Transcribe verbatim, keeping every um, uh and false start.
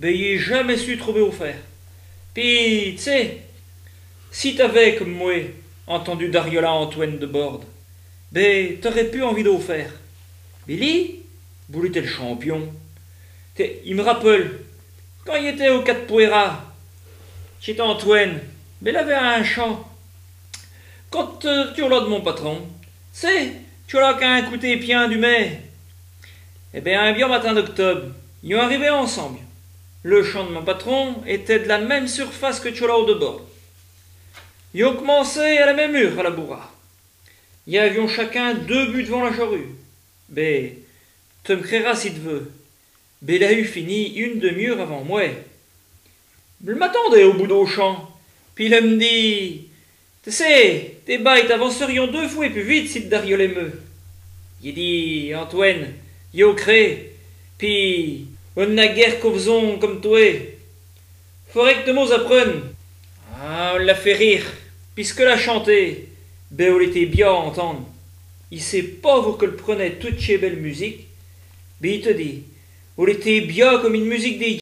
ben il est jamais su trouver au faire. Puis, tu sais, si t'avais, comme moi, entendu Dariola Antoine de Borde, ben t'aurais pu envie d'au faire. Billy, vous était le champion. T'es- Il me rappelle, quand il était au Quatre Poeras, chez Antoine, ben il avait un chant. Quand euh, tu es là de mon patron, c'est, tu as là qu'un côté pien du mai. Eh bien, un bien matin d'octobre, ils ont arrivé ensemble. Le champ de mon patron était de la même surface que Tchola de bord. Ils ont commencé à la même heure à la bourra. Ils avions chacun deux buts devant la charrue. Ben, tu me créeras si tu veux. Ben, il a eu fini une demi-heure avant moi. Je m'attendais au bout d'au champ. Puis il me dit, tu sais, tes bêtes avancerions deux fois plus vite si tu dariolais me. Il dit, Antoine, yo cré, puis on n'a guère qu'au faisons comme toi. Faudrait que te mots apprennent. Ah, on l'a fait rire, puisque l'a chanté. Ben, on était bien à entendre. Il sait pas vous que le prenait toute chez belle musique. Ben, il te dit, on était bien comme une musique des